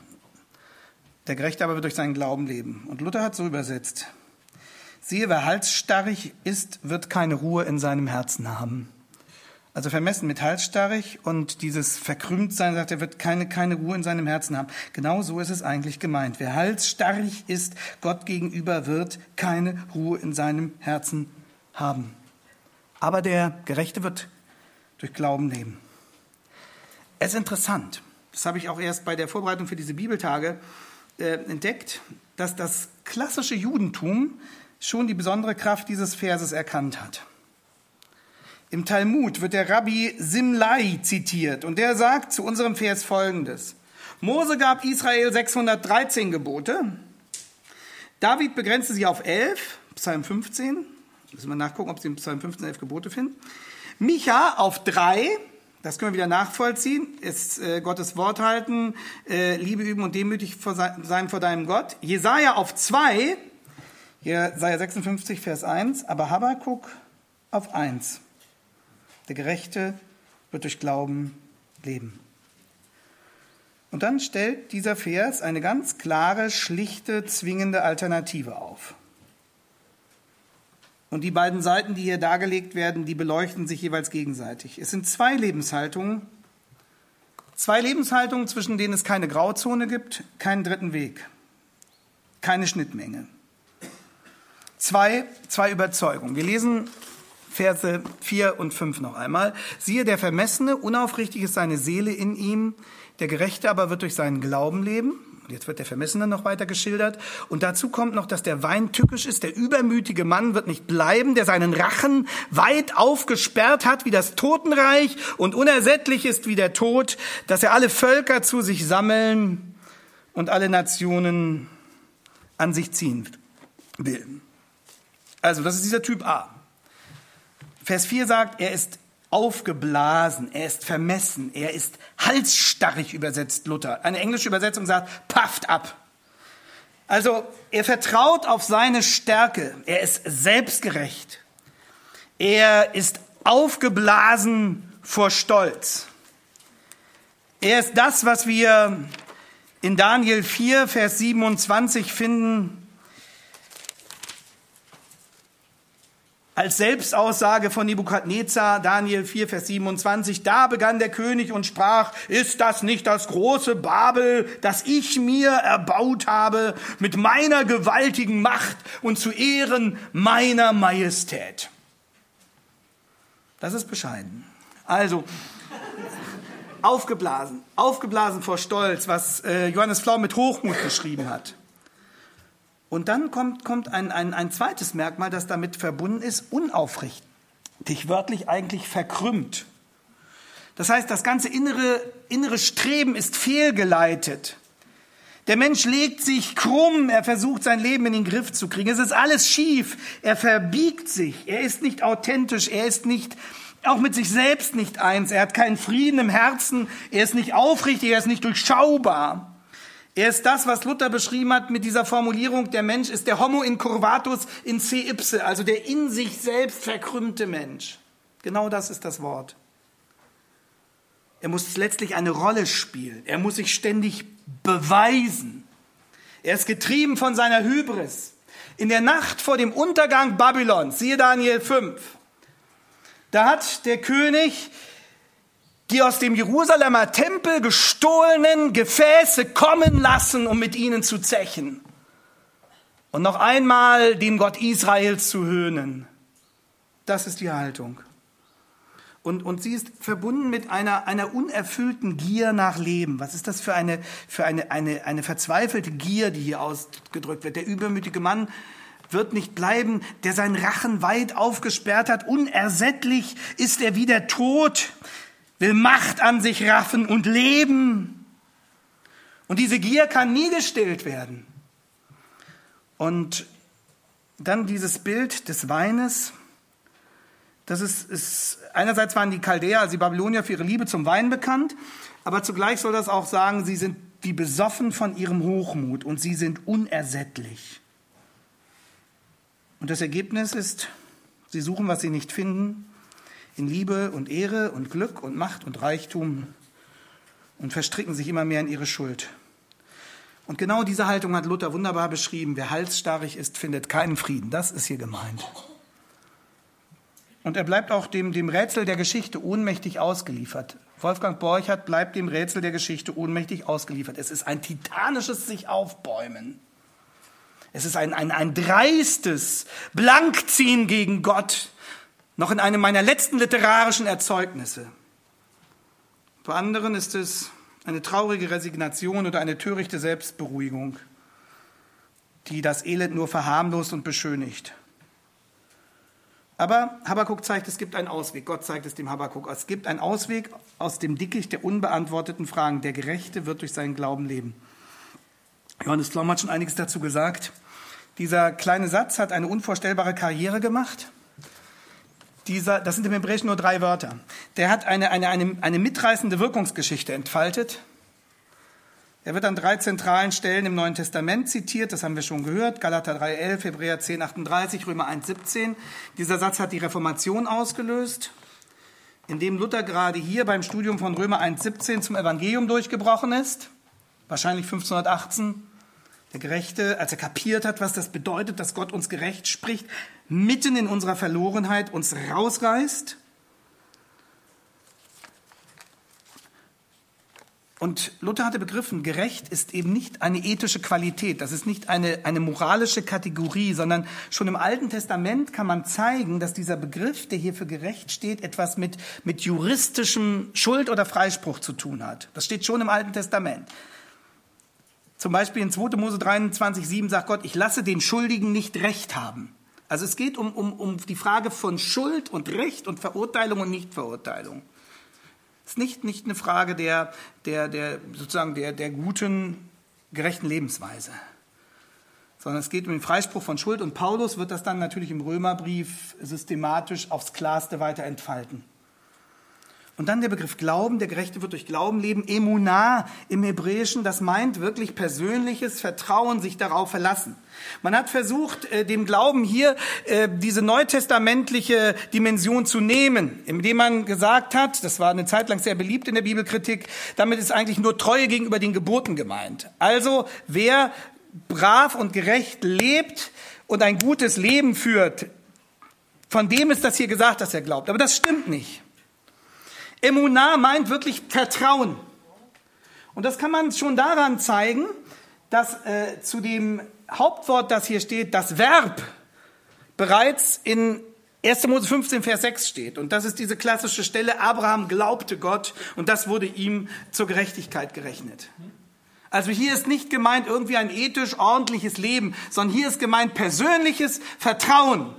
Der Gerechte aber wird durch seinen Glauben leben. Und Luther hat so übersetzt: Siehe, wer halsstarrig ist, wird keine Ruhe in seinem Herzen haben. Also vermessen mit halsstarrig und dieses Verkrümmtsein, sagt er, wird keine, keine Ruhe in seinem Herzen haben. Genau so ist es eigentlich gemeint. Wer halsstarrig ist, Gott gegenüber, wird keine Ruhe in seinem Herzen haben. Aber der Gerechte wird durch Glauben leben. Es ist interessant, das habe ich auch erst bei der Vorbereitung für diese Bibeltage äh, entdeckt, dass das klassische Judentum schon die besondere Kraft dieses Verses erkannt hat. Im Talmud wird der Rabbi Simlai zitiert und der sagt zu unserem Vers Folgendes: Mose gab Israel sechshundertdreizehn Gebote, David begrenzte sie auf elf, Psalm fünfzehn, müssen wir nachgucken, ob Sie im Psalm fünfzehn elf Gebote finden, Micha auf drei, das können wir wieder nachvollziehen, ist äh, Gottes Wort halten, äh, Liebe üben und demütig vor sein vor deinem Gott, Jesaja auf zwei, Jesaja sechsundfünfzig, Vers eins, aber Habakuk auf eins. Der Gerechte wird durch Glauben leben. Und dann stellt dieser Vers eine ganz klare, schlichte, zwingende Alternative auf. Und die beiden Seiten, die hier dargelegt werden, die beleuchten sich jeweils gegenseitig. Es sind zwei Lebenshaltungen, zwei Lebenshaltungen, zwischen denen es keine Grauzone gibt, keinen dritten Weg, keine Schnittmenge. Zwei, zwei Überzeugungen. Wir lesen Verse vier und fünf noch einmal. Siehe, der Vermessene, unaufrichtig ist seine Seele in ihm, der Gerechte aber wird durch seinen Glauben leben. Und jetzt wird der Vermessene noch weiter geschildert. Und dazu kommt noch, dass der Wein tückisch ist, der übermütige Mann wird nicht bleiben, der seinen Rachen weit aufgesperrt hat wie das Totenreich und unersättlich ist wie der Tod, dass er alle Völker zu sich sammeln und alle Nationen an sich ziehen will. Also, das ist dieser Typ A. Vers vier sagt, er ist aufgeblasen, er ist vermessen, er ist halsstarrig, übersetzt Luther. Eine englische Übersetzung sagt, pafft ab. Also er vertraut auf seine Stärke, er ist selbstgerecht, er ist aufgeblasen vor Stolz. Er ist das, was wir in Daniel vier, Vers siebenundzwanzig finden, als Selbstaussage von Nebukadnezar, Daniel vier, Vers siebenundzwanzig, da begann der König und sprach, ist das nicht das große Babel, das ich mir erbaut habe mit meiner gewaltigen Macht und zu Ehren meiner Majestät? Das ist bescheiden. Also, aufgeblasen, aufgeblasen vor Stolz, was äh, Johannes Flaum mit Hochmut geschrieben hat. Und dann kommt, kommt ein, ein, ein zweites Merkmal, das damit verbunden ist, unaufrichtig, wörtlich eigentlich verkrümmt. Das heißt, das ganze innere, innere Streben ist fehlgeleitet. Der Mensch legt sich krumm, er versucht sein Leben in den Griff zu kriegen. Es ist alles schief, er verbiegt sich, er ist nicht authentisch, er ist nicht, auch mit sich selbst nicht eins, er hat keinen Frieden im Herzen, er ist nicht aufrichtig, er ist nicht durchschaubar. Er ist das, was Luther beschrieben hat mit dieser Formulierung, der Mensch ist der Homo incurvatus in se ipse, also der in sich selbst verkrümmte Mensch. Genau das ist das Wort. Er muss letztlich eine Rolle spielen. Er muss sich ständig beweisen. Er ist getrieben von seiner Hybris. In der Nacht vor dem Untergang Babylons, siehe Daniel fünf, da hat der König die aus dem Jerusalemer Tempel gestohlenen Gefäße kommen lassen, um mit ihnen zu zechen. Und noch einmal den Gott Israels zu höhnen. Das ist die Haltung. Und, und sie ist verbunden mit einer, einer unerfüllten Gier nach Leben. Was ist das für eine, für eine, eine, eine verzweifelte Gier, die hier ausgedrückt wird? Der übermütige Mann wird nicht bleiben, der seinen Rachen weit aufgesperrt hat. Unersättlich ist er wie der Tod, will Macht an sich raffen und leben. Und diese Gier kann nie gestillt werden. Und dann dieses Bild des Weines. Das ist, ist, einerseits waren die Chaldäer, also die Babylonier, für ihre Liebe zum Wein bekannt, aber zugleich soll das auch sagen, sie sind wie besoffen von ihrem Hochmut und sie sind unersättlich. Und das Ergebnis ist, sie suchen, was sie nicht finden, in Liebe und Ehre und Glück und Macht und Reichtum und verstricken sich immer mehr in ihre Schuld. Und genau diese Haltung hat Luther wunderbar beschrieben. Wer halsstarrig ist, findet keinen Frieden. Das ist hier gemeint. Und er bleibt auch dem, dem Rätsel der Geschichte ohnmächtig ausgeliefert. Wolfgang Borchert bleibt dem Rätsel der Geschichte ohnmächtig ausgeliefert. Es ist ein titanisches sich aufbäumen. Es ist ein, ein, ein dreistes Blankziehen gegen Gott. Noch in einem meiner letzten literarischen Erzeugnisse. Bei anderen ist es eine traurige Resignation oder eine törichte Selbstberuhigung, die das Elend nur verharmlost und beschönigt. Aber Habakuk zeigt, es gibt einen Ausweg. Gott zeigt es dem Habakuk. Es gibt einen Ausweg aus dem Dickicht der unbeantworteten Fragen. Der Gerechte wird durch seinen Glauben leben. Johannes Flom hat schon einiges dazu gesagt. Dieser kleine Satz hat eine unvorstellbare Karriere gemacht. Dieser, das sind im Hebräischen nur drei Wörter. Der hat eine, eine, eine, eine mitreißende Wirkungsgeschichte entfaltet. Er wird an drei zentralen Stellen im Neuen Testament zitiert, das haben wir schon gehört, Galater drei elf, Hebräer zehn achtunddreißig, Römer eins siebzehn. Dieser Satz hat die Reformation ausgelöst, indem Luther gerade hier beim Studium von Römer eins siebzehn zum Evangelium durchgebrochen ist, wahrscheinlich fünfzehnhundertachtzehn. Der Gerechte, als er kapiert hat, was das bedeutet, dass Gott uns gerecht spricht, mitten in unserer Verlorenheit uns rausreißt. Und Luther hatte begriffen, gerecht ist eben nicht eine ethische Qualität, das ist nicht eine, eine moralische Kategorie, sondern schon im Alten Testament kann man zeigen, dass dieser Begriff, der hier für gerecht steht, etwas mit, mit juristischem Schuld- oder Freispruch zu tun hat. Das steht schon im Alten Testament. Zum Beispiel in zweiter Mose dreiundzwanzig sieben sagt Gott, ich lasse den Schuldigen nicht Recht haben. Also es geht um, um, um die Frage von Schuld und Recht und Verurteilung und Nichtverurteilung. Es ist nicht, nicht eine Frage der, der, der, sozusagen der, der guten, gerechten Lebensweise, sondern es geht um den Freispruch von Schuld. Und Paulus wird das dann natürlich im Römerbrief systematisch aufs Klarste weiter entfalten. Und dann der Begriff Glauben, der Gerechte wird durch Glauben leben, Emunah im Hebräischen, das meint wirklich persönliches Vertrauen, sich darauf verlassen. Man hat versucht, dem Glauben hier diese neutestamentliche Dimension zu nehmen, indem man gesagt hat, das war eine Zeit lang sehr beliebt in der Bibelkritik, damit ist eigentlich nur Treue gegenüber den Geboten gemeint. Also wer brav und gerecht lebt und ein gutes Leben führt, von dem ist das hier gesagt, dass er glaubt. Aber das stimmt nicht. Emunah meint wirklich Vertrauen. Und das kann man schon daran zeigen, dass äh, zu dem Hauptwort, das hier steht, das Verb bereits in erster Mose fünfzehn, Vers sechs steht. Und das ist diese klassische Stelle, Abraham glaubte Gott und das wurde ihm zur Gerechtigkeit gerechnet. Also hier ist nicht gemeint irgendwie ein ethisch ordentliches Leben, sondern hier ist gemeint persönliches Vertrauen.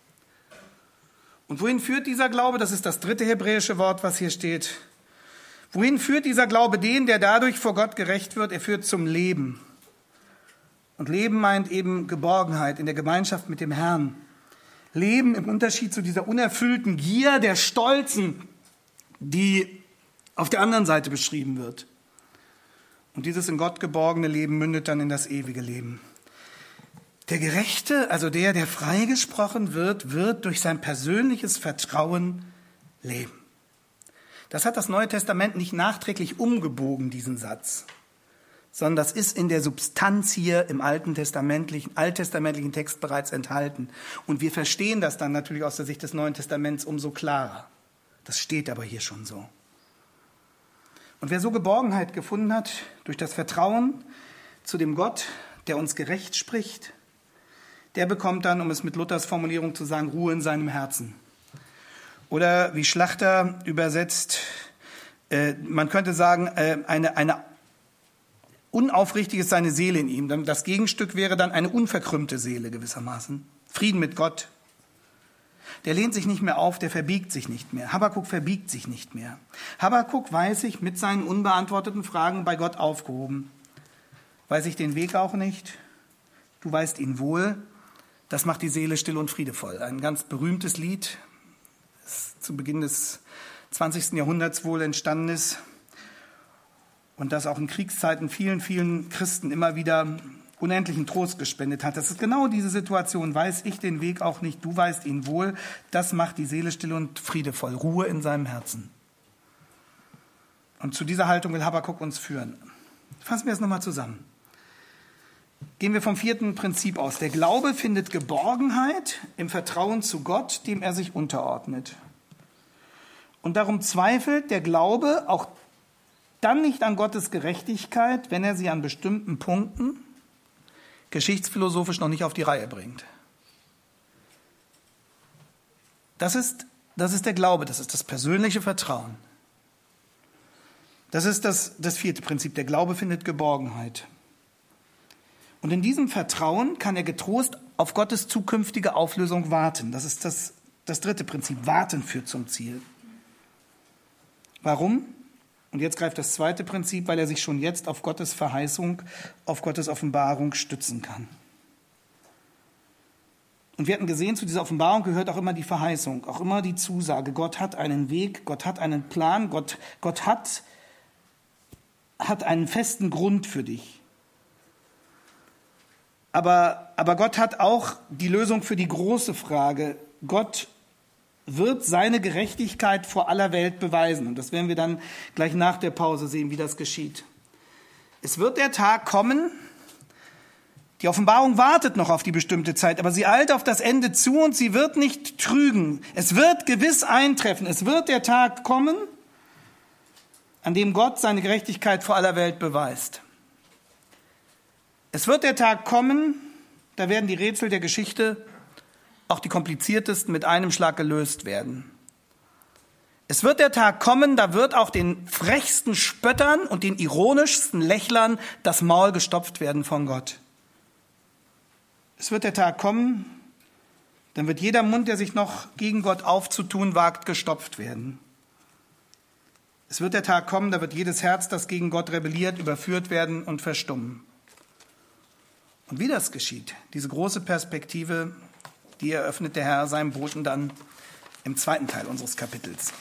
Und wohin führt dieser Glaube? Das ist das dritte hebräische Wort, was hier steht. Wohin führt dieser Glaube den, der dadurch vor Gott gerecht wird? Er führt zum Leben. Und Leben meint eben Geborgenheit in der Gemeinschaft mit dem Herrn. Leben im Unterschied zu dieser unerfüllten Gier der Stolzen, die auf der anderen Seite beschrieben wird. Und dieses in Gott geborgene Leben mündet dann in das ewige Leben. Der Gerechte, also der, der freigesprochen wird, wird durch sein persönliches Vertrauen leben. Das hat das Neue Testament nicht nachträglich umgebogen, diesen Satz, sondern das ist in der Substanz hier im alten testamentlichen, alttestamentlichen Text bereits enthalten. Und wir verstehen das dann natürlich aus der Sicht des Neuen Testaments umso klarer. Das steht aber hier schon so. Und wer so Geborgenheit gefunden hat durch das Vertrauen zu dem Gott, der uns gerecht spricht, der bekommt dann, um es mit Luthers Formulierung zu sagen, Ruhe in seinem Herzen. Oder wie Schlachter übersetzt, äh, man könnte sagen, äh, eine, eine unaufrichtig ist seine Seele in ihm. Das Gegenstück wäre dann eine unverkrümmte Seele gewissermaßen. Frieden mit Gott. Der lehnt sich nicht mehr auf, der verbiegt sich nicht mehr. Habakuk verbiegt sich nicht mehr. Habakuk weiß sich mit seinen unbeantworteten Fragen bei Gott aufgehoben. Weiß ich den Weg auch nicht? Du weißt ihn wohl. Das macht die Seele still und friedevoll. Ein ganz berühmtes Lied, das zu Beginn des zwanzigsten Jahrhunderts wohl entstanden ist und das auch in Kriegszeiten vielen, vielen Christen immer wieder unendlichen Trost gespendet hat. Das ist genau diese Situation. Weiß ich den Weg auch nicht, du weißt ihn wohl. Das macht die Seele still und friedevoll. Ruhe in seinem Herzen. Und zu dieser Haltung will Habakuk uns führen. Fassen wir es nochmal zusammen. Gehen wir vom vierten Prinzip aus. Der Glaube findet Geborgenheit im Vertrauen zu Gott, dem er sich unterordnet. Und darum zweifelt der Glaube auch dann nicht an Gottes Gerechtigkeit, wenn er sie an bestimmten Punkten geschichtsphilosophisch noch nicht auf die Reihe bringt. Das ist, das ist der Glaube, das ist das persönliche Vertrauen. Das ist das, das vierte Prinzip. Der Glaube findet Geborgenheit. Und in diesem Vertrauen kann er getrost auf Gottes zukünftige Auflösung warten. Das ist das, das dritte Prinzip. Warten führt zum Ziel. Warum? Und jetzt greift das zweite Prinzip, weil er sich schon jetzt auf Gottes Verheißung, auf Gottes Offenbarung stützen kann. Und wir hatten gesehen, zu dieser Offenbarung gehört auch immer die Verheißung, auch immer die Zusage. Gott hat einen Weg, Gott hat einen Plan, Gott, Gott hat, hat einen festen Grund für dich. Aber, aber Gott hat auch die Lösung für die große Frage. Gott wird seine Gerechtigkeit vor aller Welt beweisen. Und das werden wir dann gleich nach der Pause sehen, wie das geschieht. Es wird der Tag kommen, die Offenbarung wartet noch auf die bestimmte Zeit, aber sie eilt auf das Ende zu und sie wird nicht trügen. Es wird gewiss eintreffen. Es wird der Tag kommen, an dem Gott seine Gerechtigkeit vor aller Welt beweist. Es wird der Tag kommen, da werden die Rätsel der Geschichte, auch die kompliziertesten, mit einem Schlag gelöst werden. Es wird der Tag kommen, da wird auch den frechsten Spöttern und den ironischsten Lächlern das Maul gestopft werden von Gott. Es wird der Tag kommen, dann wird jeder Mund, der sich noch gegen Gott aufzutun wagt, gestopft werden. Es wird der Tag kommen, da wird jedes Herz, das gegen Gott rebelliert, überführt werden und verstummen. Und wie das geschieht, diese große Perspektive, die eröffnet der Herr seinem Boten dann im zweiten Teil unseres Kapitels.